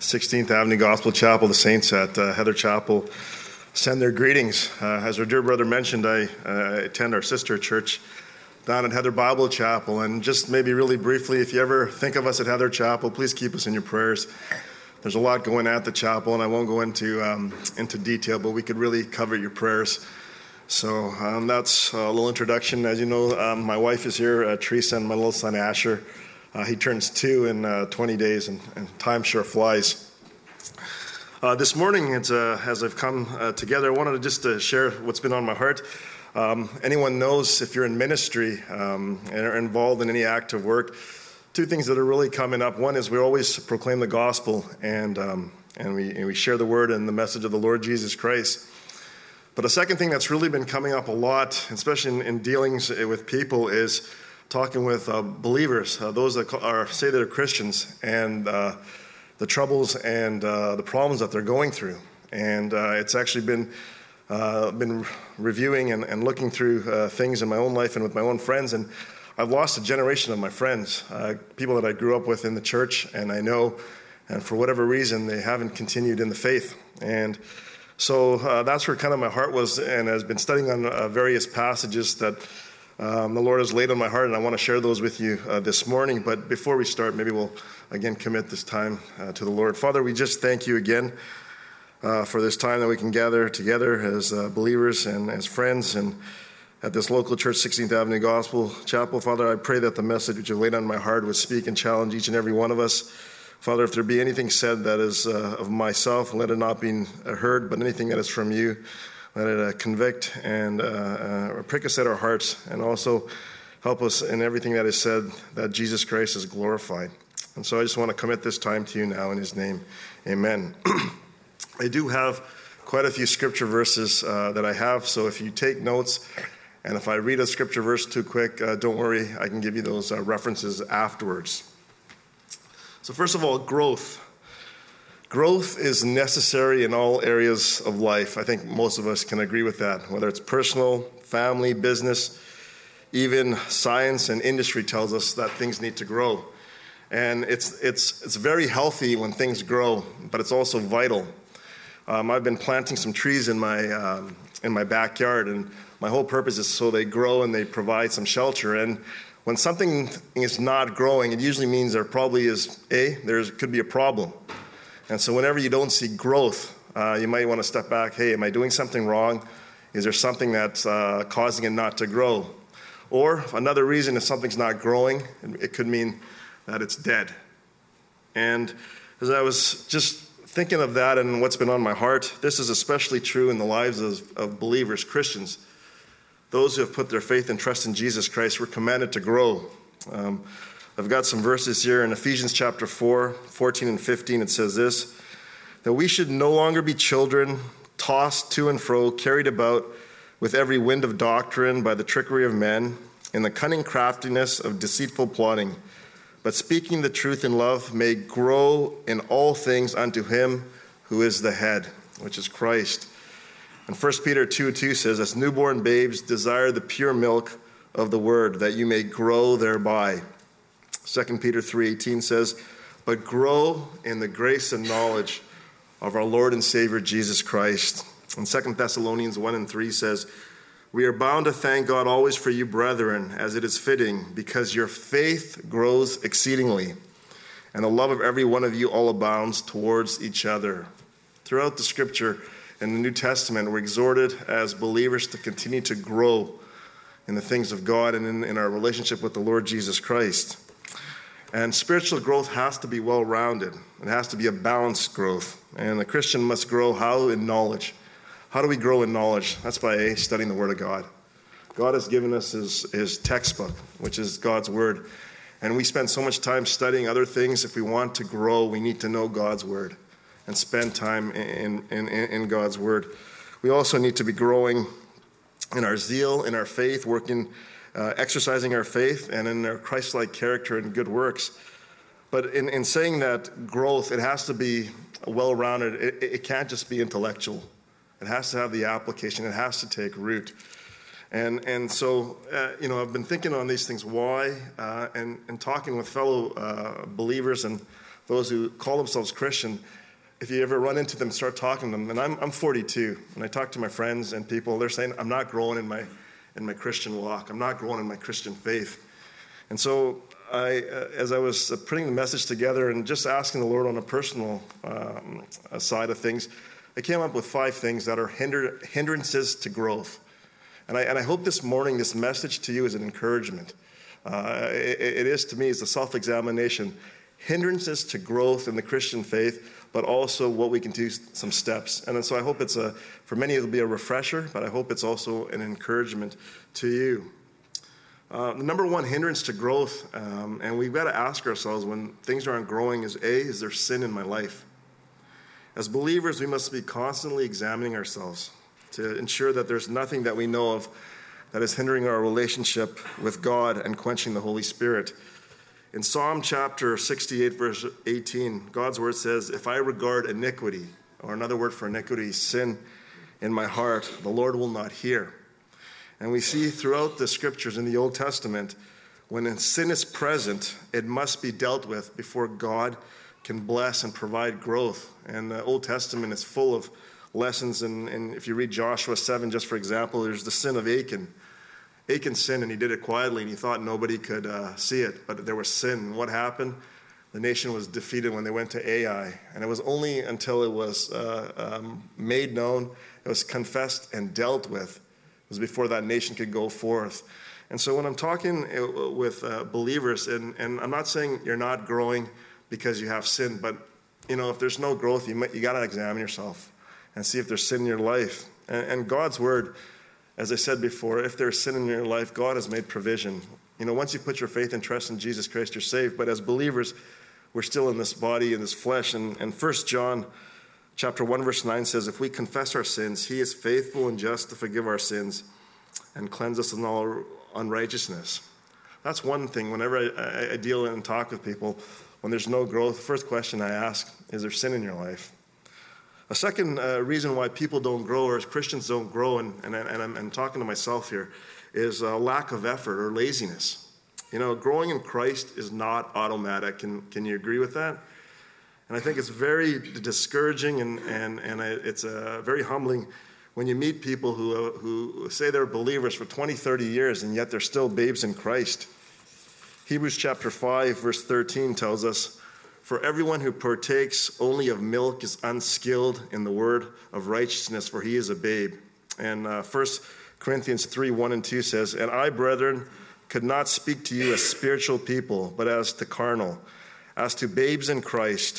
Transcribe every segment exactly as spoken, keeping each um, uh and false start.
sixteenth Avenue Gospel Chapel, the saints at uh, Heather Chapel send their greetings. Uh, as our dear brother mentioned, I uh, attend our sister church down at Heather Bible Chapel. And just maybe really briefly, if you ever think of us at Heather Chapel, please keep us in your prayers. There's a lot going on at the chapel, and I won't go into um, into detail, but we could really cover your prayers. So um, that's a little introduction. As you know, um, my wife is here, uh, Teresa, and my little son Asher. Uh, he turns two in uh, twenty days, and, and time sure flies. Uh, this morning, it's, uh, as I've come uh, together, I wanted to just uh, share what's been on my heart. Um, anyone knows if you're in ministry um, and are involved in any active work, two things that are really coming up. One is we always proclaim the gospel, and um, and we and we share the word and the message of the Lord Jesus Christ. But a second thing that's really been coming up a lot, especially in, in dealings with people, is talking with uh, believers, uh, those that are say they're Christians, and uh, the troubles and uh, the problems that they're going through. And uh, it's actually been uh, been reviewing and, and looking through uh, things in my own life and with my own friends, and I've lost a generation of my friends, uh, people that I grew up with in the church, and I know, and for whatever reason, they haven't continued in the faith. And so uh, that's where kind of my heart was, and I've been studying on uh, various passages that um, the Lord has laid on my heart, and I want to share those with you uh, this morning. But before we start, maybe we'll again commit this time uh, to the Lord. Father, we just thank you again uh, for this time that we can gather together as uh, believers and as friends, and at this local church, sixteenth Avenue Gospel Chapel. Father, I pray that the message which you laid on my heart would speak and challenge each and every one of us. Father, if there be anything said that is uh, of myself, let it not be heard, but anything that is from you, let it uh, convict and uh, uh, prick us at our hearts, and also help us in everything that is said, that Jesus Christ is glorified. And so I just want to commit this time to you now in his name. Amen. I do have quite a few scripture verses uh, that I have, so if you take notes, and if I read a scripture verse too quick, uh, don't worry, I can give you those uh, references afterwards. So first of all, growth. Growth is necessary in all areas of life. I think most of us can agree with that, whether it's personal, family, business, even science and industry tells us that things need to grow. And it's it's it's very healthy when things grow, but it's also vital. Um, I've been planting some trees in my um, in my backyard, and my whole purpose is so they grow and they provide some shelter. And when something is not growing, it usually means there probably is, A, there could be a problem. And so whenever you don't see growth, uh, you might want to step back. Hey, am I doing something wrong? Is there something that's uh, causing it not to grow? Or another reason, if something's not growing, it could mean that it's dead. And as I was just thinking of that and what's been on my heart, this is especially true in the lives of, of believers, Christians. Those who have put their faith and trust in Jesus Christ were commanded to grow. Um, I've got some verses here in Ephesians chapter four, fourteen and fifteen. It says this, that we should no longer be children, tossed to and fro, carried about with every wind of doctrine by the trickery of men, in the cunning craftiness of deceitful plotting, but speaking the truth in love may grow in all things unto him who is the head, which is Christ. And First Peter two two says, as newborn babes desire the pure milk of the word, that you may grow thereby. Second Peter three eighteen says, but grow in the grace and knowledge of our Lord and Savior Jesus Christ. And Second Thessalonians one and three says, we are bound to thank God always for you, brethren, as it is fitting, because your faith grows exceedingly, and the love of every one of you all abounds towards each other. Throughout the scripture, in the New Testament, we're exhorted as believers to continue to grow in the things of God and in, in our relationship with the Lord Jesus Christ. And spiritual growth has to be well-rounded. It has to be a balanced growth. And the Christian must grow how? In knowledge. How do we grow in knowledge? That's by A, studying the Word of God. God has given us his, his textbook, which is God's Word. And we spend so much time studying other things. If we want to grow, we need to know God's Word and spend time in, in, in God's Word. We also need to be growing in our zeal, in our faith, working, uh, exercising our faith, and in our Christ-like character and good works. But in, in saying that growth, it has to be well-rounded. It, it can't just be intellectual. It has to have the application. It has to take root. And and so, uh, you know, I've been thinking on these things, why, uh, and, and talking with fellow uh, believers and those who call themselves Christian, if you ever run into them, start talking to them, and I'm I'm forty-two, and I talk to my friends and people, they're saying, I'm not growing in my in my Christian walk. I'm not growing in my Christian faith. And so I, uh, as I was uh, putting the message together and just asking the Lord on a personal um, side of things, I came up with five things that are hinder, hindrances to growth. And I, and I hope this morning, this message to you is an encouragement. Uh, it, it is to me, it's a self-examination. Hindrances to growth in the Christian faith, but also what we can do, some steps. And so I hope it's a, for many it'll be a refresher, but I hope it's also an encouragement to you. Uh, the number one hindrance to growth, um, and we've got to ask ourselves when things aren't growing, is A, is there sin in my life? As believers, we must be constantly examining ourselves to ensure that there's nothing that we know of that is hindering our relationship with God and quenching the Holy Spirit. In Psalm chapter sixty-eight, verse eighteen, God's word says, if I regard iniquity, or another word for iniquity, sin in my heart, the Lord will not hear. And we see throughout the scriptures in the Old Testament, when sin is present, it must be dealt with before God can bless and provide growth. And the Old Testament is full of lessons. And, and if you read Joshua seven, just for example, there's the sin of Achan. Achan sinned, and he did it quietly, and he thought nobody could uh, see it. But there was sin. And what happened? The nation was defeated when they went to Ai. And it was only until it was uh, um, made known, it was confessed and dealt with, it was before that nation could go forth. And so when I'm talking with uh, believers, and, and I'm not saying you're not growing because you have sin, but you know, if there's no growth, you might, you got to examine yourself and see if there's sin in your life. And, and God's word, as I said before, if there's sin in your life, God has made provision. You know, once you put your faith and trust in Jesus Christ, you're saved. But as believers, we're still in this body, in this flesh. And, and First John chapter one, verse nine says, if we confess our sins, he is faithful and just to forgive our sins and cleanse us of all unrighteousness. That's one thing. Whenever I, I, I deal and talk with people, when there's no growth, the first question I ask, is there sin in your life? A second uh, reason why people don't grow, or as Christians don't grow, and, and, and I'm, I'm talking to myself here, is a lack of effort or laziness. You know, growing in Christ is not automatic. Can, can you agree with that? And I think it's very discouraging, and, and, and it's uh, very humbling when you meet people who, who say they're believers for twenty, thirty years, and yet they're still babes in Christ. Hebrews chapter five, verse thirteen tells us, for everyone who partakes only of milk is unskilled in the word of righteousness, for he is a babe. And uh, First Corinthians three, one and two says, and I, brethren, could not speak to you as spiritual people, but as to carnal, as to babes in Christ.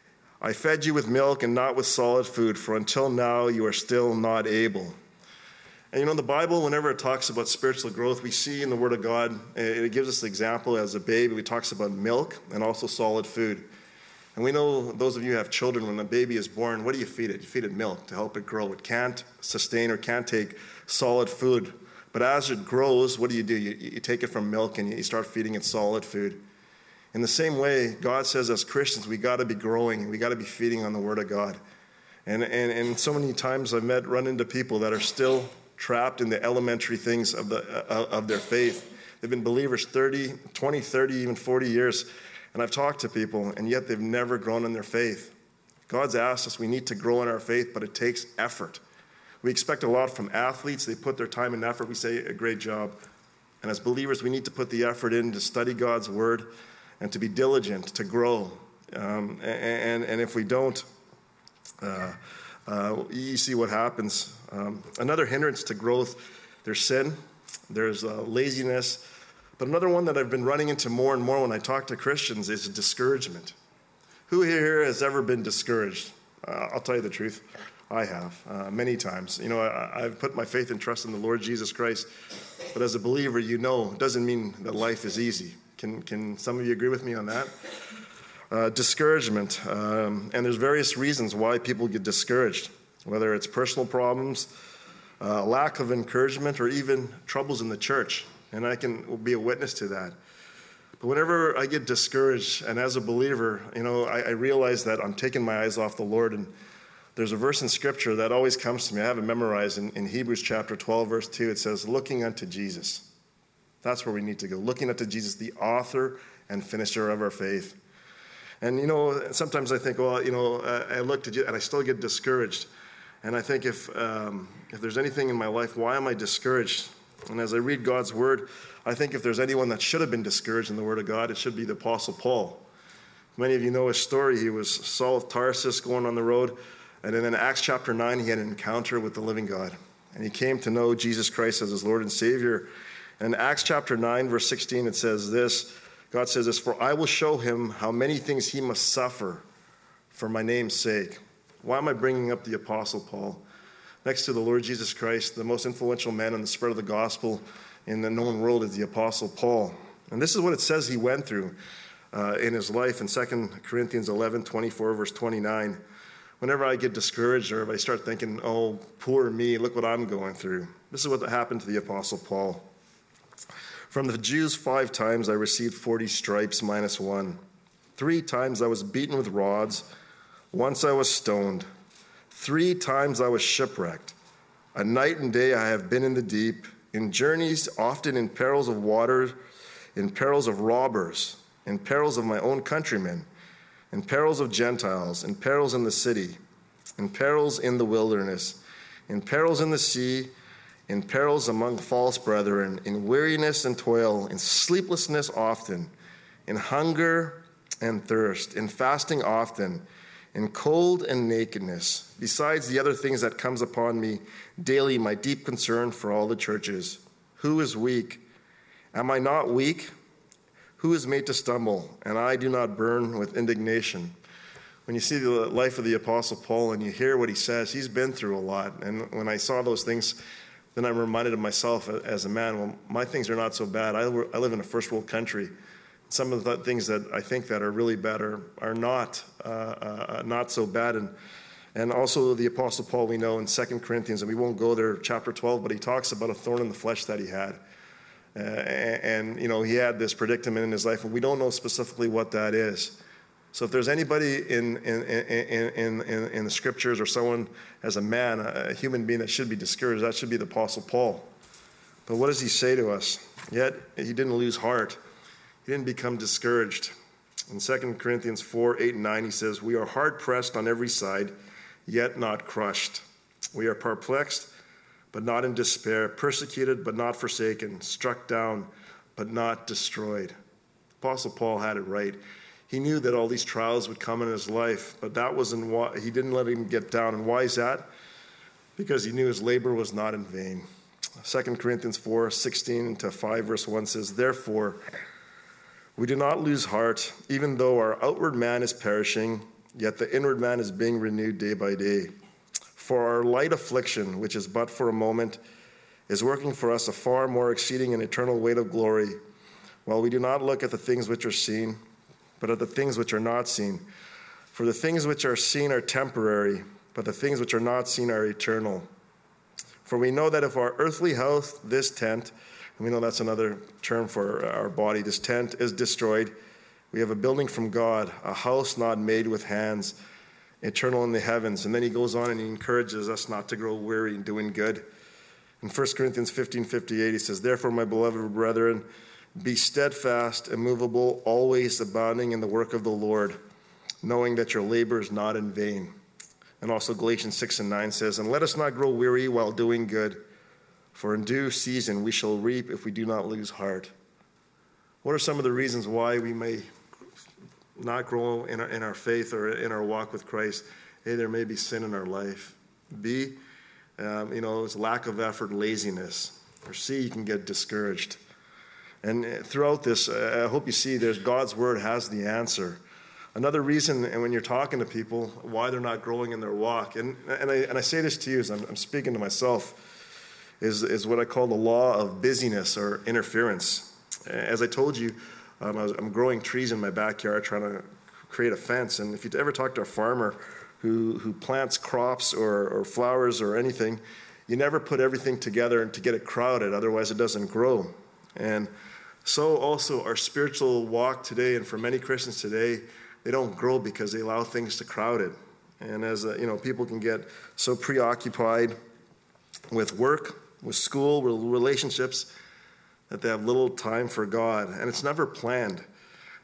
I fed you with milk and not with solid food, for until now you are still not able. And you know, the Bible, whenever it talks about spiritual growth, we see in the Word of God, it gives us the example as a baby. It talks about milk and also solid food. And we know, those of you who have children, when a baby is born, what do you feed it? You feed it milk to help it grow. It can't sustain or can't take solid food. But as it grows, what do you do? You, you take it from milk and you start feeding it solid food. In the same way, God says as Christians, we got to be growing. We got to be feeding on the Word of God. And, and, and so many times I've met, run into people that are still trapped in the elementary things of the uh, of their faith. They've been believers thirty, twenty, thirty, even forty years. And I've talked to people, and yet they've never grown in their faith. God's asked us we need to grow in our faith, but it takes effort. We expect a lot from athletes. They put their time and effort. We say, a great job. And as believers, we need to put the effort in to study God's word and to be diligent, to grow. Um, and, and if we don't, uh, uh, you see what happens. Um, another hindrance to growth, there's sin, there's uh, laziness. But another one that I've been running into more and more when I talk to Christians is discouragement. Who here has ever been discouraged? Uh, I'll tell you the truth. I have, uh, many times. You know, I, I've put my faith and trust in the Lord Jesus Christ. But as a believer, you know, it doesn't mean that life is easy. Can, can some of you agree with me on that? Uh, discouragement. Um, and there's various reasons why people get discouraged, whether it's personal problems, uh, lack of encouragement, or even troubles in the church. And I can be a witness to that. But whenever I get discouraged, and as a believer, you know, I, I realize that I'm taking my eyes off the Lord. And there's a verse in Scripture that always comes to me. I have it memorized in, in Hebrews chapter twelve, verse two. It says, looking unto Jesus. That's where we need to go. Looking unto Jesus, the author and finisher of our faith. And, you know, sometimes I think, well, you know, I looked at you and I still get discouraged. And I think if um, if there's anything in my life, why am I discouraged? And as I read God's word, I think if there's anyone that should have been discouraged in the word of God, it should be the Apostle Paul. Many of you know his story. He was Saul of Tarsus going on the road. And then in Acts chapter nine, he had an encounter with the living God. And he came to know Jesus Christ as his Lord and Savior. And in Acts chapter nine, verse sixteen, it says this. God says this, "For I will show him how many things he must suffer for my name's sake." Why am I bringing up the Apostle Paul? Next to the Lord Jesus Christ, the most influential man in the spread of the gospel in the known world is the Apostle Paul. And this is what it says he went through uh, in his life in Second Corinthians eleven, twenty-four, verse twenty-nine. Whenever I get discouraged or if I start thinking, oh, poor me, look what I'm going through. This is what happened to the Apostle Paul. "From the Jews five times I received forty stripes minus one. Three times I was beaten with rods. Once I was stoned. Three times I was shipwrecked. A night and day I have been in the deep, in journeys, often in perils of water, in perils of robbers, in perils of my own countrymen, in perils of Gentiles, in perils in the city, in perils in the wilderness, in perils in the sea, in perils among false brethren, in weariness and toil, in sleeplessness often, in hunger and thirst, in fasting often, in cold and nakedness, besides the other things that comes upon me daily, my deep concern for all the churches. Who is weak? Am I not weak? Who is made to stumble? And I do not burn with indignation." When you see the life of the Apostle Paul and you hear what he says, he's been through a lot. And when I saw those things, then I'm reminded of myself as a man, well, my things are not so bad. I, I live in a first world country. Some of the things that I think that are really bad are, are not uh, uh, not so bad. And and also the Apostle Paul, we know in Second Corinthians, and we won't go there, chapter twelve, but he talks about a thorn in the flesh that he had. Uh, and, and, you know, he had this predicament in his life, and we don't know specifically what that is. So if there's anybody in in, in, in, in, in the scriptures or someone as a man, a human being that should be discouraged, that should be the Apostle Paul. But what does he say to us? Yet he didn't lose heart. He didn't become discouraged. In Second Corinthians four, eight, and nine, he says, "We are hard-pressed on every side, yet not crushed. We are perplexed, but not in despair, persecuted, but not forsaken, struck down, but not destroyed." Apostle Paul had it right. He knew that all these trials would come in his life, but that wasn't why he didn't let him get down. And why is that? Because he knew his labor was not in vain. Second Corinthians four, sixteen to five, verse one says, "Therefore, we do not lose heart, even though our outward man is perishing, yet the inward man is being renewed day by day. For our light affliction, which is but for a moment, is working for us a far more exceeding and eternal weight of glory, while we do not look at the things which are seen, but at the things which are not seen. For the things which are seen are temporary, but the things which are not seen are eternal. For we know that if our earthly house, this tent," and we know that's another term for our body, "this tent is destroyed, we have a building from God, a house not made with hands, eternal in the heavens." And then he goes on and he encourages us not to grow weary in doing good. In First Corinthians fifteen fifty-eight, he says, "Therefore, my beloved brethren, be steadfast, immovable, always abounding in the work of the Lord, knowing that your labor is not in vain." And also Galatians six and nine says, "And let us not grow weary while doing good, for in due season we shall reap if we do not lose heart." What are some of the reasons why we may not grow in our, in our faith or in our walk with Christ? A, there may be sin in our life. B, um, you know, it's lack of effort, laziness. Or C, you can get discouraged. And throughout this, uh, I hope you see there's God's word has the answer. Another reason, and when you're talking to people, why they're not growing in their walk, and and I, and I say this to you as I'm, I'm speaking to myself, is, is what I call the law of busyness or interference. As I told you, um, I was, I'm growing trees in my backyard trying to create a fence, and if you ever talk to a farmer who, who plants crops or, or flowers or anything, you never put everything together to get it crowded, otherwise it doesn't grow. And so also our spiritual walk today, and for many Christians today, they don't grow because they allow things to crowd it. And as a, you know, people can get so preoccupied with work, with school, with relationships, that they have little time for God. And it's never planned.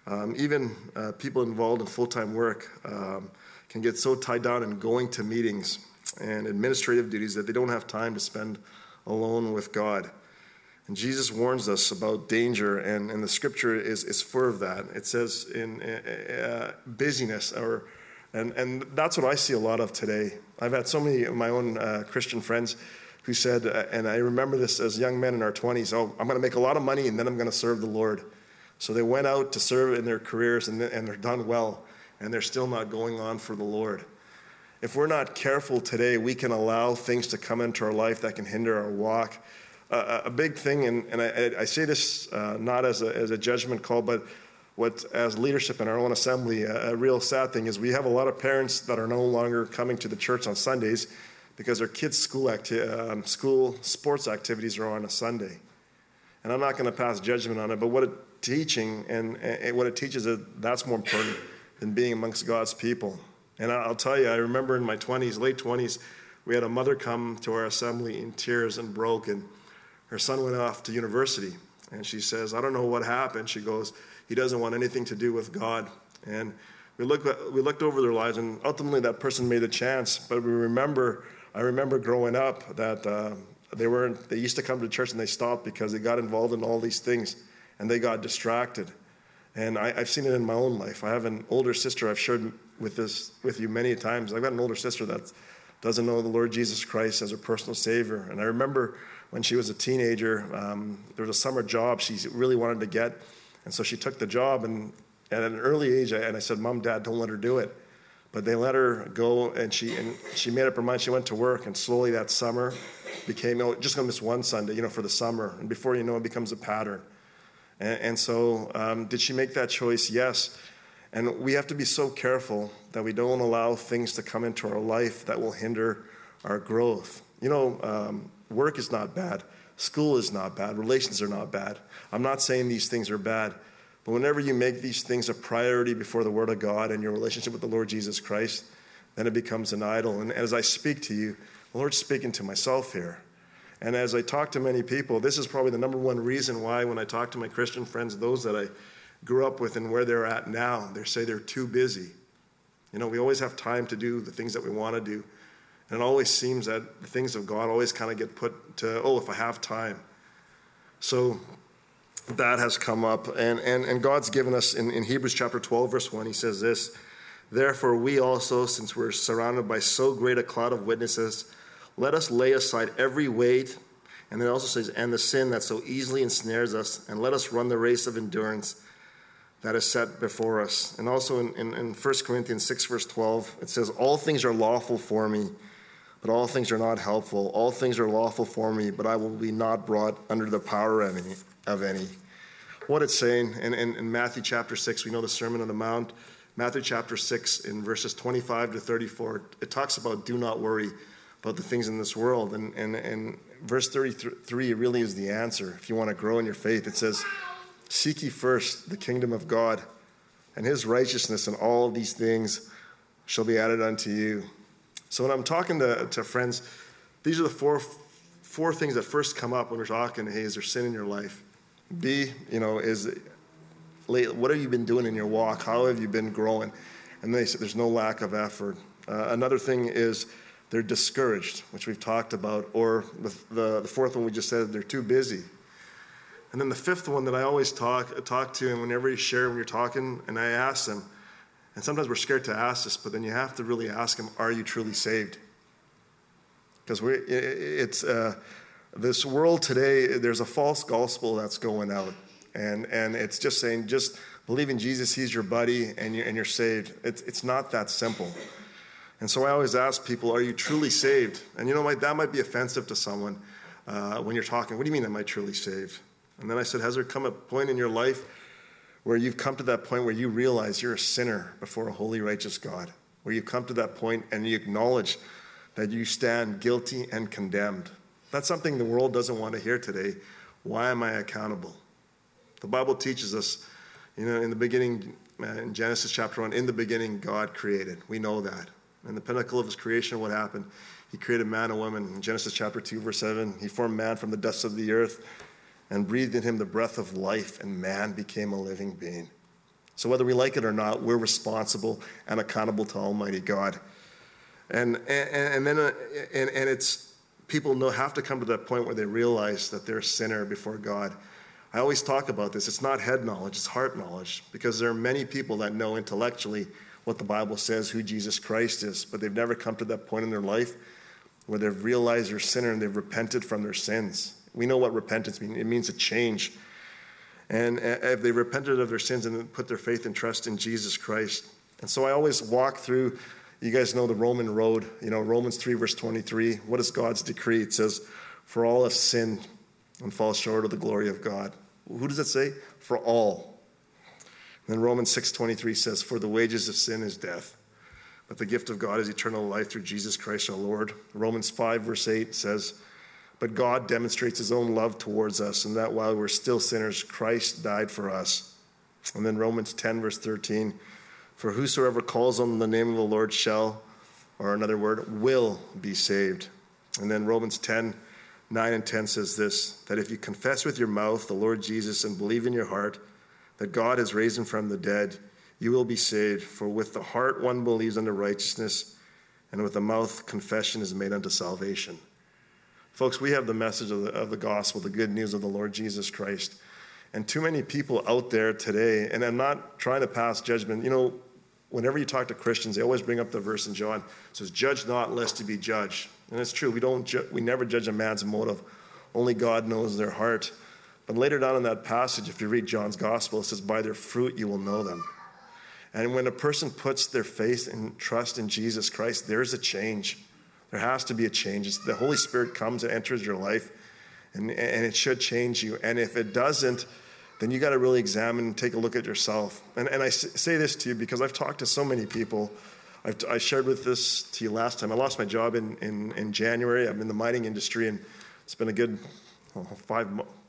Um, even uh, people involved in full-time work um, can get so tied down in going to meetings and administrative duties that they don't have time to spend alone with God. And Jesus warns us about danger, and, and the scripture is, is full of that. It says in uh, busyness, or and, and that's what I see a lot of today. I've had so many of my own uh, Christian friends who said, uh, and I remember this as young men in our twenties, oh, I'm going to make a lot of money and then I'm going to serve the Lord. So they went out to serve in their careers, and, and they're done well, and they're still not going on for the Lord. If we're not careful today, we can allow things to come into our life that can hinder our walk. Uh, a big thing, and, and I, I say this uh, not as a, as a judgment call, but what as leadership in our own assembly, a, a real sad thing is we have a lot of parents that are no longer coming to the church on Sundays because their kids' school acti- um, school sports activities are on a Sunday. And I'm not going to pass judgment on it, but what it teaching and, and what it teaches is that's more important than being amongst God's people. And I'll tell you, I remember in my twenties, late twenties, we had a mother come to our assembly in tears and broken. Her son went off to university, and she says, I don't know what happened. She goes, he doesn't want anything to do with God. And we looked, we looked over their lives, and ultimately that person made a chance. But we remember, I remember growing up that uh, they weren't, they used to come to church and they stopped because they got involved in all these things, and they got distracted. And I, I've seen it in my own life. I have an older sister. I've shared with this with you many times. I've got an older sister that doesn't know the Lord Jesus Christ as her personal Savior. And I remember when she was a teenager, um, there was a summer job she really wanted to get. And so she took the job. And at an early age, I, and I said, Mom, Dad, don't let her do it. But they let her go, and she and she made up her mind. She went to work, and slowly that summer became, you know, just going to miss one Sunday, you know, for the summer. And before you know it, it becomes a pattern. And, and so um, did she make that choice? Yes. And we have to be so careful that we don't allow things to come into our life that will hinder our growth. You know, um, work is not bad. School is not bad. Relations are not bad. I'm not saying these things are bad. But whenever you make these things a priority before the Word of God and your relationship with the Lord Jesus Christ, then it becomes an idol. And as I speak to you, the Lord's speaking to myself here. And as I talk to many people, this is probably the number one reason why when I talk to my Christian friends, those that I grew up with and where they're at now, they say they're too busy. You know, we always have time to do the things that we want to do. And it always seems that the things of God always kind of get put to, oh, if I have time. So that has come up. And, and, and God's given us in, in Hebrews chapter twelve, verse one, he says this, therefore we also, since we're surrounded by so great a cloud of witnesses, let us lay aside every weight, and then it also says, and the sin that so easily ensnares us, and let us run the race of endurance that is set before us. And also in, in, in First Corinthians six, verse twelve, it says, all things are lawful for me, but all things are not helpful. All things are lawful for me, but I will be not brought under the power of any. Of any. What it's saying in, in, in Matthew chapter six, we know the Sermon on the Mount. Matthew chapter six, in verses twenty-five to thirty-four, it talks about do not worry about the things in this world. And, and, and verse thirty-three really is the answer. If you want to grow in your faith, it says, seek ye first the kingdom of God and his righteousness, and all of these things shall be added unto you. So when I'm talking to, to friends, these are the four four things that first come up when we're talking, hey, is there sin in your life? B, you know, is what have you been doing in your walk? How have you been growing? And they said there's no lack of effort. Uh, another thing is they're discouraged, which we've talked about, or the, the, the fourth one we just said, they're too busy. And then the fifth one that I always talk talk to, and whenever you share when you're talking, and I ask them, and sometimes we're scared to ask this, but then you have to really ask them, are you truly saved? Because we it's uh, this world today, there's a false gospel that's going out. And and it's just saying, just believe in Jesus, he's your buddy, and you're, and you're saved. It's, it's not that simple. And so I always ask people, are you truly saved? And you know, might, that might be offensive to someone uh, when you're talking. What do you mean, am I truly saved? And then I said, has there come a point in your life where you've come to that point where you realize you're a sinner before a holy, righteous God? Where you've come to that point and you acknowledge that you stand guilty and condemned. That's something the world doesn't want to hear today. Why am I accountable? The Bible teaches us, you know, in the beginning, in Genesis chapter one, in the beginning, God created. We know that. In the pinnacle of his creation, what happened? He created man and woman. In Genesis chapter two, verse seven, he formed man from the dust of the earth and breathed in him the breath of life, and man became a living being. So whether we like it or not, we're responsible and accountable to Almighty God. And and, and then uh, and, and it's people know have to come to that point where they realize that they're a sinner before God. I always talk about this. It's not head knowledge, it's heart knowledge, because there are many people that know intellectually what the Bible says, who Jesus Christ is, but they've never come to that point in their life where they've realized they're a sinner and they've repented from their sins. We know what repentance means. It means a change. And if they repented of their sins and put their faith and trust in Jesus Christ. And so I always walk through, you guys know the Roman road, you know, Romans three, verse twenty-three. What is God's decree? It says, for all have sinned and fall short of the glory of God. Who does it say? For all. And then Romans six twenty-three says, for the wages of sin is death, but the gift of God is eternal life through Jesus Christ our Lord. Romans five, verse eight says, but God demonstrates his own love towards us, and that while we're still sinners, Christ died for us. And then Romans ten, verse thirteen, for whosoever calls on the name of the Lord shall, or another word, will be saved. And then Romans ten, nine and ten says this, that if you confess with your mouth the Lord Jesus and believe in your heart that God has raised him from the dead, you will be saved. For with the heart one believes unto righteousness, and with the mouth confession is made unto salvation. Folks, we have the message of the, of the gospel, the good news of the Lord Jesus Christ. And too many people out there today, and I'm not trying to pass judgment. You know, whenever you talk to Christians, they always bring up the verse in John. It says, judge not lest you be judged. And it's true. We don't. Ju- we never judge a man's motive. Only God knows their heart. But later down in that passage, if you read John's gospel, it says, by their fruit you will know them. And when a person puts their faith and trust in Jesus Christ, there's a change. There has to be a change. It's the Holy Spirit comes and enters your life, and, and it should change you. And if it doesn't, then you got to really examine and take a look at yourself. And, and I say this to you because I've talked to so many people. I've, I shared with this to you last time. I lost my job in, in, in January. I'm in the mining industry, and it's been a good oh, five,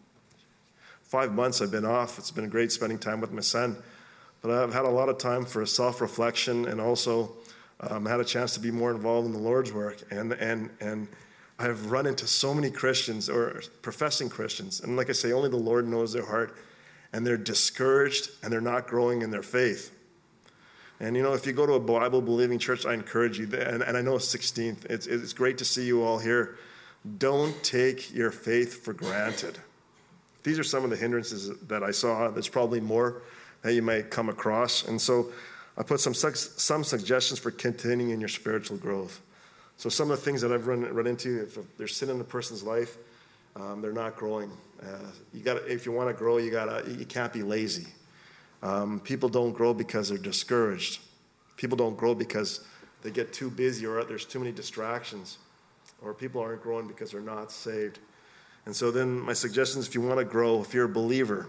five months I've been off. It's been great spending time with my son. But I've had a lot of time for self-reflection, and also um, had a chance to be more involved in the Lord's work. And and and I've run into so many Christians or professing Christians, and like I say, only the Lord knows their heart, and they're discouraged and they're not growing in their faith. And you know, if you go to a Bible-believing church, I encourage you, and, and I know it's sixteenth, it's, it's great to see you all here. Don't take your faith for granted. These are some of the hindrances that I saw. There's probably more that you might come across. And so I put some some suggestions for continuing in your spiritual growth. So some of the things that I've run, run into, if there's sin in a person's life, um, they're not growing. Uh, you got if you want to grow, you gotta you can't be lazy. Um, people don't grow because they're discouraged. People don't grow because they get too busy or there's too many distractions. Or people aren't growing because they're not saved. And so then my suggestion is, if you want to grow, if you're a believer,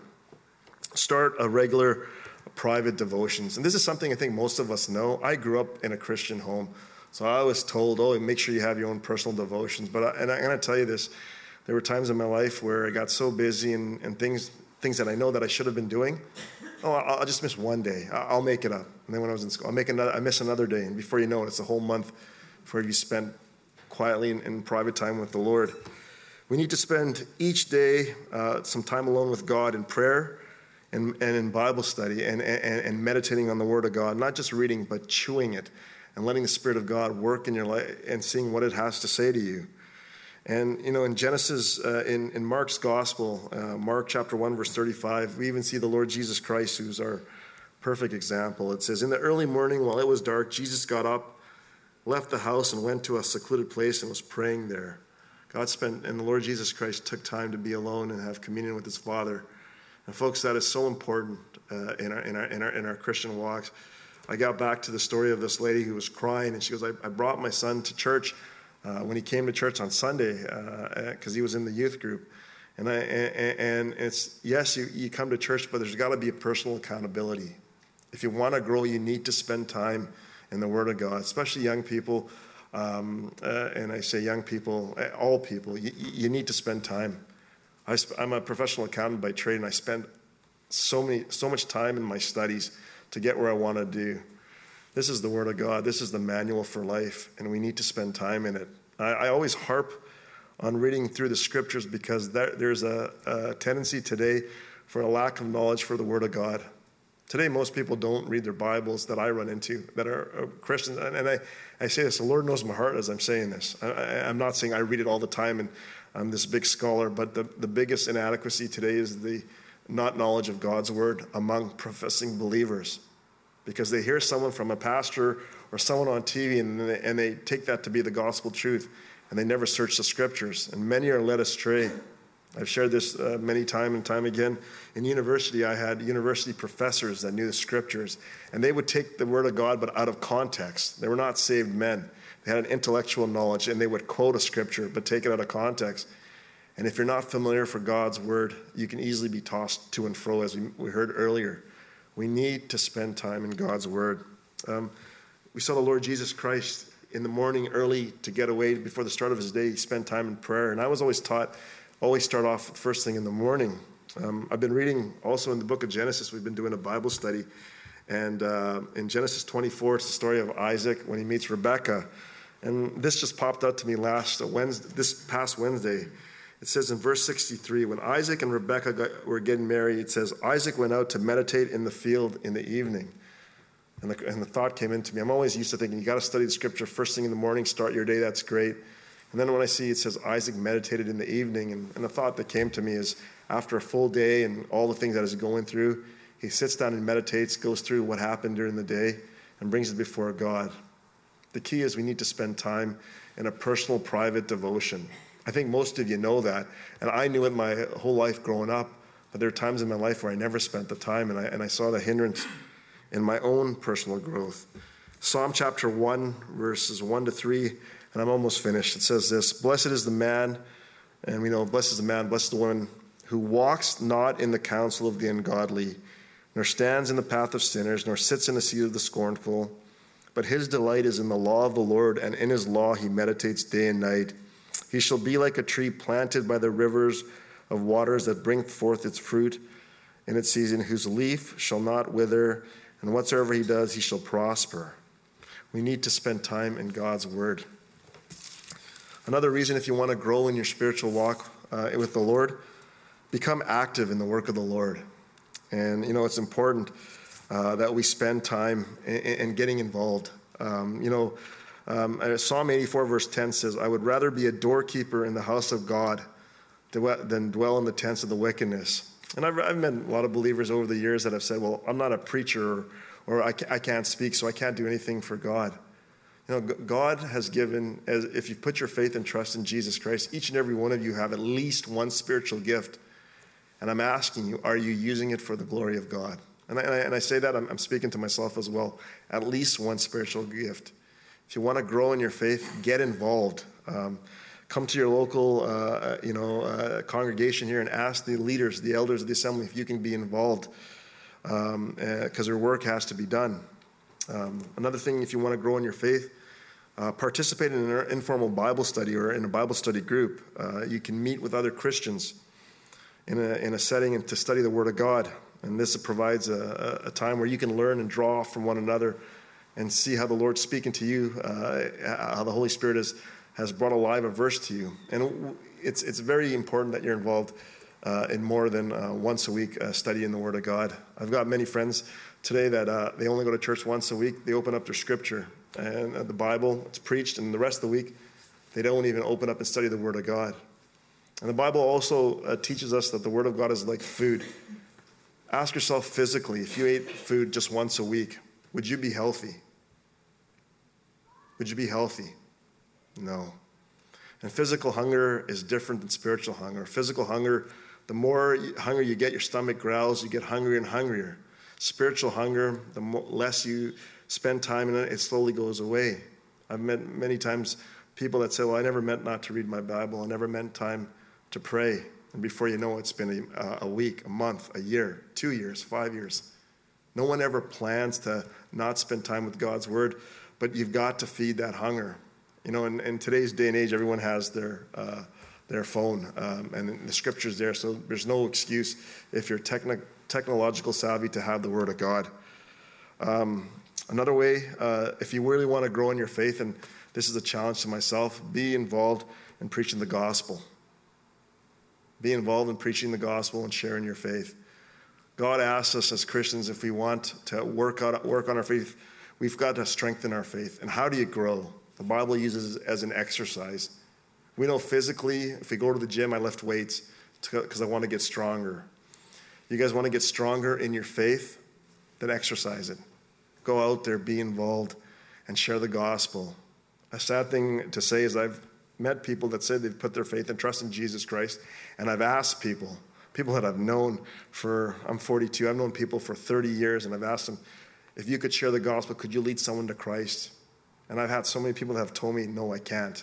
start a regular private devotions. And this is something I think most of us know. I grew up in a Christian home, so I was told, oh, make sure you have your own personal devotions. But I, and I'm going to tell you this, there were times in my life where I got so busy and, and things things that I know that I should have been doing. Oh, I'll, I'll just miss one day. I'll make it up. And then when I was in school, I'll make another, I miss another day. And before you know it, it's a whole month before you spent quietly in, in private time with the Lord. We need to spend each day uh, some time alone with God in prayer and, and in Bible study and, and, and meditating on the Word of God, not just reading, but chewing it and letting the Spirit of God work in your life and seeing what it has to say to you. And, you know, in Genesis, uh, in, in Mark's Gospel, uh, Mark chapter one, verse thirty-five, we even see the Lord Jesus Christ, who's our perfect example. It says, in the early morning, while it was dark, Jesus got up, left the house, and went to a secluded place and was praying there. God spent, and the Lord Jesus Christ took time to be alone and have communion with his Father. And folks, that is so important uh, in our in our in our in our Christian walks. I got back to the story of this lady who was crying, and she goes, I, I brought my son to church uh, when he came to church on Sunday because uh, he was in the youth group. And I and, and it's yes, you, you come to church, but there's got to be a personal accountability. If you want to grow, you need to spend time in the Word of God, especially young people. Um, uh, and I say young people, all people, you, you need to spend time. I sp- I'm a professional accountant by trade, and I spend so many, so much time in my studies to get where I want to do. This is the Word of God. This is the manual for life, and we need to spend time in it. I, I always harp on reading through the Scriptures because there, there's a, a tendency today for a lack of knowledge for the Word of God. Today, most people don't read their Bibles that I run into that are Christians. And, and I, I say this, the Lord knows my heart as I'm saying this. I, I, I'm not saying I read it all the time and I'm this big scholar, but the, the biggest inadequacy today is the not knowledge of God's word among professing believers. Because they hear someone from a pastor or someone on T V and they, and they take that to be the gospel truth and they never search the scriptures. And many are led astray. I've shared this uh, many time and time again. In university, I had university professors that knew the scriptures, and they would take the word of God, but out of context. They were not saved men. They had an intellectual knowledge, and they would quote a scripture, but take it out of context. And if you're not familiar for God's word, you can easily be tossed to and fro, as we, we heard earlier. We need to spend time in God's word. Um, we saw the Lord Jesus Christ in the morning early to get away before the start of his day. He spent time in prayer, and I was always taught always start off first thing in the morning. Um, I've been reading also in the book of Genesis. We've been doing a Bible study. And uh, in Genesis twenty-four, it's the story of Isaac when he meets Rebekah. And this just popped out to me last Wednesday, this past Wednesday. It says in verse sixty-three, when Isaac and Rebekah got, were getting married, it says, Isaac went out to meditate in the field in the evening. And the, and the thought came into me. I'm always used to thinking, you got to study the scripture first thing in the morning, start your day, that's great. And then when I see it says Isaac meditated in the evening, and, and the thought that came to me is after a full day and all the things that he's going through, he sits down and meditates, goes through what happened during the day, and brings it before God. The key is we need to spend time in a personal, private devotion. I think most of you know that, and I knew it my whole life growing up, but there are times in my life where I never spent the time, and I, and I saw the hindrance in my own personal growth. Psalm chapter one, verses one to three, and I'm almost finished. It says this, blessed is the man, and we know blessed is the man, blessed is the woman, who walks not in the counsel of the ungodly, nor stands in the path of sinners, nor sits in the seat of the scornful. But his delight is in the law of the Lord, and in his law he meditates day and night. He shall be like a tree planted by the rivers of waters that bring forth its fruit in its season, whose leaf shall not wither, and whatsoever he does, he shall prosper. We need to spend time in God's word. Another reason, if you want to grow in your spiritual walk uh, with the Lord, become active in the work of the Lord. And, you know, it's important uh, that we spend time in, in getting involved. Um, you know, um, Psalm eighty-four, verse ten says, I would rather be a doorkeeper in the house of God than dwell in the tents of the wickedness. And I've, I've met a lot of believers over the years that have said, well, I'm not a preacher, or, or I, I can't speak, so I can't do anything for God. You know, God has given, as if you put your faith and trust in Jesus Christ, each and every one of you have at least one spiritual gift. And I'm asking you, are you using it for the glory of God? And I, and I, and I say that, I'm, I'm speaking to myself as well. At least one spiritual gift. If you want to grow in your faith, get involved. Um, come to your local, uh, you know, uh, congregation here and ask the leaders, the elders of the assembly, if you can be involved, because um, uh, their work has to be done. Um, another thing, if you want to grow in your faith, uh, participate in an informal Bible study or in a Bible study group. Uh, you can meet with other Christians in a, in a setting and to study the Word of God. And this provides a, a time where you can learn and draw from one another and see how the Lord's speaking to you, uh, how the Holy Spirit has, has brought alive a verse to you. And it's, it's very important that you're involved uh, in more than uh, once a week uh, studying the Word of God. I've got many friends today that uh, they only go to church once a week. They open up their scripture and uh, the Bible, it's preached, and the rest of the week they don't even open up and study the Word of God. And the Bible also uh, teaches us that the Word of God is like food. Ask yourself physically, if you ate food just once a week, would you be healthy? Would you be healthy? No. And physical hunger is different than spiritual hunger. Physical hunger, the more hunger you get, your stomach growls, you get hungrier and hungrier. Spiritual hunger, the less you spend time in it, it slowly goes away. I've met many times people that say, well, I never meant not to read my Bible. I never meant time to pray. And before you know it, it's been a, a week, a month, a year, two years, five years. No one ever plans to not spend time with God's Word, but you've got to feed that hunger. You know, in, in today's day and age, everyone has their uh, their phone, um, and the Scripture's there, so there's no excuse if you're techni- technological savvy to have the Word of God. Um, another way, uh, if you really want to grow in your faith, and this is a challenge to myself, be involved in preaching the gospel. Be involved in preaching the gospel and sharing your faith. God asks us as Christians, if we want to work out, work on our faith, we've got to strengthen our faith. And how do you grow? The Bible uses it as an exercise. We know physically, if we go to the gym, I lift weights because I want to get stronger. You guys want to get stronger in your faith? Then exercise it. Go out there, be involved, and share the gospel. A sad thing to say is I've met people that said they've put their faith and trust in Jesus Christ, and I've asked people, people that I've known for, I'm forty-two, I've known people for thirty years, and I've asked them, if you could share the gospel, could you lead someone to Christ? And I've had so many people that have told me, no, I can't.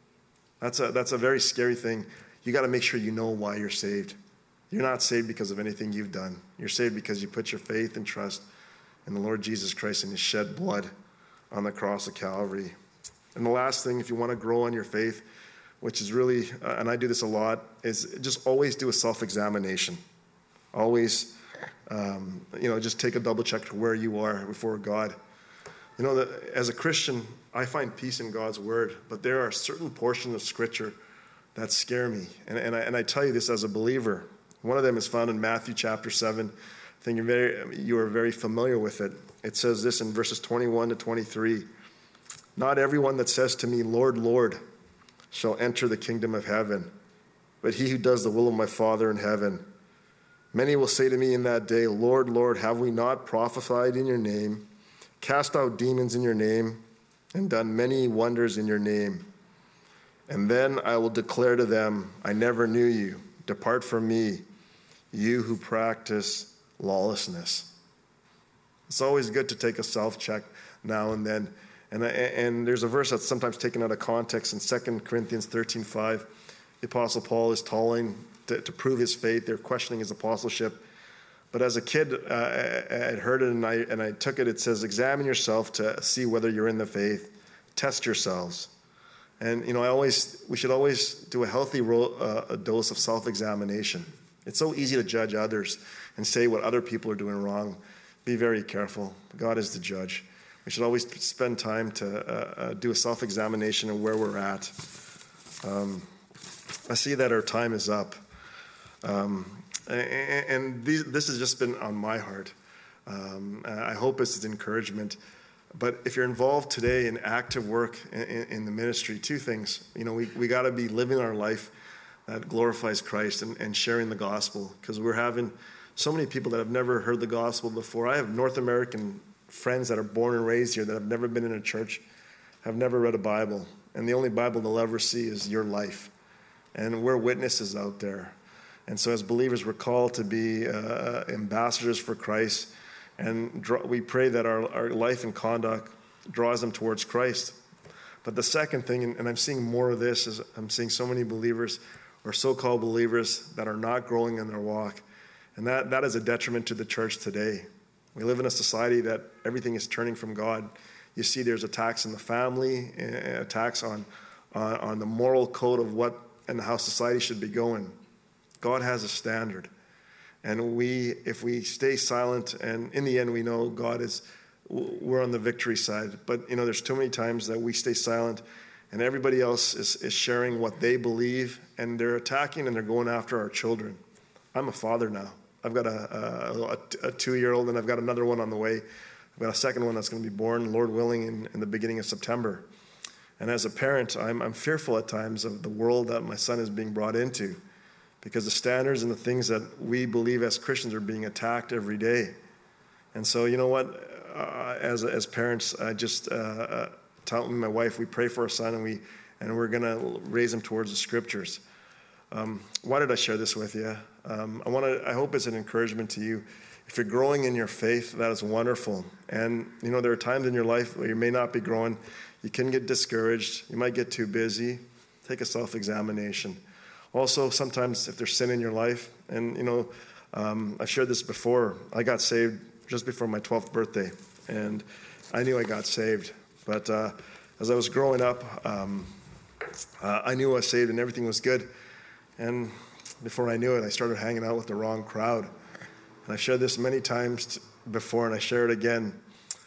That's a, that's a very scary thing. You got to make sure you know why you're saved. You're not saved because of anything you've done. You're saved because you put your faith and trust in the Lord Jesus Christ and His shed blood on the cross of Calvary. And the last thing, if you want to grow in your faith, which is really, uh, and I do this a lot, is just always do a self-examination. Always, um, you know, just take a double check to where you are before God. You know, that as a Christian, I find peace in God's word, but there are certain portions of Scripture that scare me. And, and, I, and I tell you this as a believer. One of them is found in Matthew chapter seven. I think you're very, you are very familiar with it. It says this in verses twenty-one to twenty-three. Not everyone that says to me, Lord, Lord, shall enter the kingdom of heaven, but he who does the will of my Father in heaven. Many will say to me in that day, Lord, Lord, have we not prophesied in your name, cast out demons in your name, and done many wonders in your name? And then I will declare to them, I never knew you. Depart from me, you who practice lawlessness. It's always good to take a self-check now and then. And, and there's a verse that's sometimes taken out of context in Second Corinthians thirteen five. The Apostle Paul is telling to, to prove his faith. They're questioning his apostleship. But as a kid, uh, I, I had heard it and I, and I took it. It says, examine yourself to see whether you're in the faith. Test yourselves. And, you know, I always, we should always do a healthy ro- uh, a dose of self-examination. It's so easy to judge others and say what other people are doing wrong. Be very careful. God is the judge. We should always spend time to uh, uh, do a self-examination of where we're at. Um, I see that our time is up. Um, and and these, this has just been on my heart. Um, I hope it's an encouragement. But if you're involved today in active work in, in the ministry, two things. You know, we, we got to be living our life that glorifies Christ and, and sharing the gospel, because we're having so many people that have never heard the gospel before. I have North American friends that are born and raised here that have never been in a church, have never read a Bible, and the only Bible they'll ever see is your life. And we're witnesses out there. And so as believers, we're called to be uh, ambassadors for Christ, and draw, we pray that our, our life and conduct draws them towards Christ. But the second thing, and, and I'm seeing more of this, is I'm seeing so many believers or so-called believers that are not growing in their walk. And that, that is a detriment to the church today. We live in a society that everything is turning from God. You see there's attacks in the family, attacks on, on, on the moral code of what and how society should be going. God has a standard. And we, if we stay silent, and in the end we know God is, we're on the victory side. But, you know, there's too many times that we stay silent and everybody else is, is sharing what they believe, and they're attacking and they're going after our children. I'm a father now. I've got a, a, a two-year-old, and I've got another one on the way. I've got a second one that's going to be born, Lord willing, in, in the beginning of September. And as a parent, I'm, I'm fearful at times of the world that my son is being brought into, because the standards and the things that we believe as Christians are being attacked every day. And so, you know what, uh, as as parents, I just uh, uh, tell my wife, we pray for our son, and, we, and we're going to raise him towards the Scriptures. Um, why did I share this with you? Um, I want to. I hope it's an encouragement to you. If you're growing in your faith, that is wonderful. And, you know, there are times in your life where you may not be growing. You can get discouraged. You might get too busy. Take a self-examination. Also, sometimes if there's sin in your life, and, you know, um, I've shared this before. I got saved just before my twelfth birthday, and I knew I got saved. But uh, as I was growing up, um, uh, I knew I was saved and everything was good. And before I knew it, I started hanging out with the wrong crowd. And I've shared this many times t- before, and I share it again.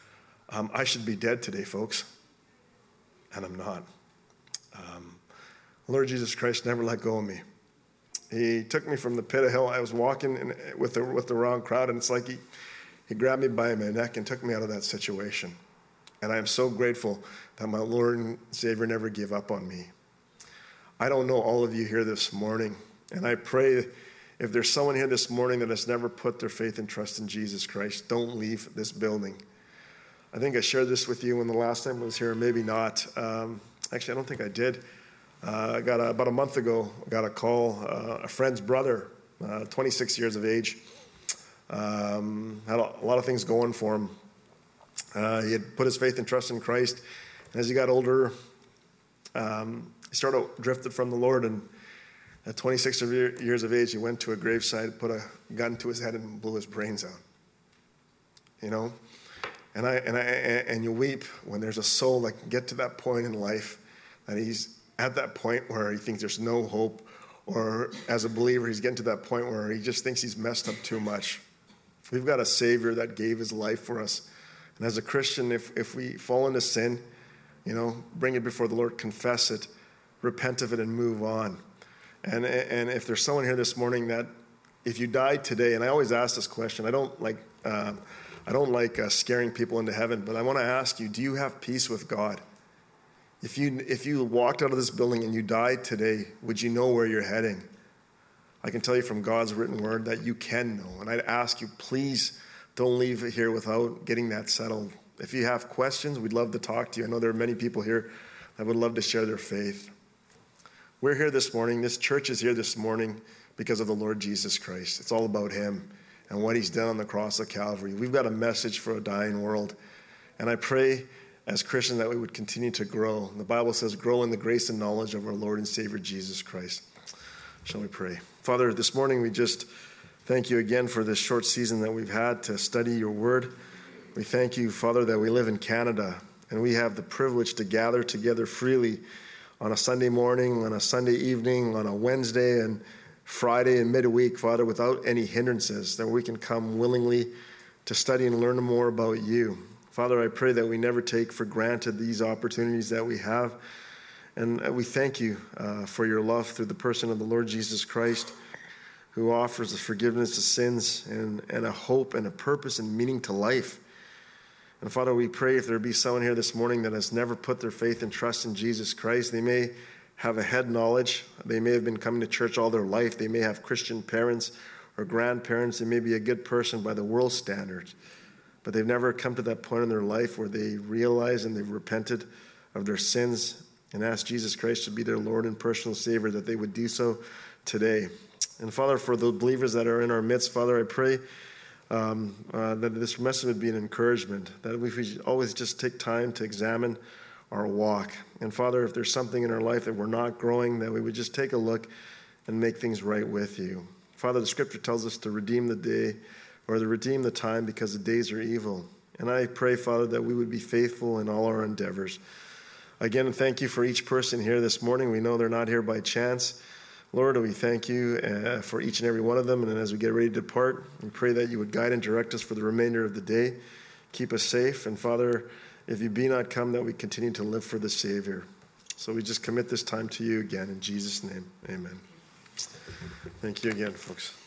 Um, I should be dead today, folks. And I'm not. Um, Lord Jesus Christ never let go of me. He took me from the pit of hell. I was walking in, with the with the wrong crowd, and it's like he, he grabbed me by my neck and took me out of that situation. And I am so grateful that my Lord and Savior never gave up on me. I don't know all of you here this morning, and I pray if there's someone here this morning that has never put their faith and trust in Jesus Christ, don't leave this building. I think I shared this with you when the last time I was here, maybe not. Um, actually, I don't think I did. Uh, I got a, about a month ago, I got a call, uh, a friend's brother, uh, twenty-six years of age, um, had a, a lot of things going for him. Uh, he had put his faith and trust in Christ, and as he got older, um, he started drifted from the Lord, and at twenty-six years of age, he went to a graveside, put a gun to his head, and blew his brains out. You know, and I and I and you weep when there's a soul that can get to that point in life that he's at that point where he thinks there's no hope, or as a believer, he's getting to that point where he just thinks he's messed up too much. We've got a Savior that gave his life for us. And as a Christian, if, if we fall into sin, you know, bring it before the Lord, confess it, repent of it, and move on. And, and if there's someone here this morning that if you died today, and I always ask this question, I don't like, uh, I don't like uh, scaring people into heaven, but I want to ask you, do you have peace with God? If you if you walked out of this building and you died today, would you know where you're heading? I can tell you from God's written word that you can know. And I'd ask you, please don't leave it here without getting that settled. If you have questions, we'd love to talk to you. I know there are many people here that would love to share their faith. We're here this morning. This church is here this morning because of the Lord Jesus Christ. It's all about him and what he's done on the cross of Calvary. We've got a message for a dying world. And I pray as Christians that we would continue to grow. The Bible says, grow in the grace and knowledge of our Lord and Savior Jesus Christ. Shall we pray? Father, this morning we just thank you again for this short season that we've had to study your word. We thank you, Father, that we live in Canada and we have the privilege to gather together freely on a Sunday morning, on a Sunday evening, on a Wednesday and Friday and midweek, Father, without any hindrances, that we can come willingly to study and learn more about you. Father, I pray that we never take for granted these opportunities that we have. And we thank you uh, for your love through the person of the Lord Jesus Christ, who offers the forgiveness of sins and, and a hope and a purpose and meaning to life. And Father, we pray if there be someone here this morning that has never put their faith and trust in Jesus Christ, they may have a head knowledge. They may have been coming to church all their life. They may have Christian parents or grandparents. They may be a good person by the world's standards. But they've never come to that point in their life where they realize and they've repented of their sins and asked Jesus Christ to be their Lord and personal Savior, that they would do so today. And Father, for the believers that are in our midst, Father, I pray um, uh, that this message would be an encouragement, that we should always just take time to examine our walk. And Father, if there's something in our life that we're not growing, that we would just take a look and make things right with you. Father, the scripture tells us to redeem the day, or to redeem the time, because the days are evil. And I pray, Father, that we would be faithful in all our endeavors. Again, thank you for each person here this morning. We know they're not here by chance. Lord, we thank you uh, for each and every one of them. And as we get ready to depart, we pray that you would guide and direct us for the remainder of the day. Keep us safe. And Father, if you be not come, that we continue to live for the Savior. So we just commit this time to you again. In Jesus' name, amen. Thank you again, folks.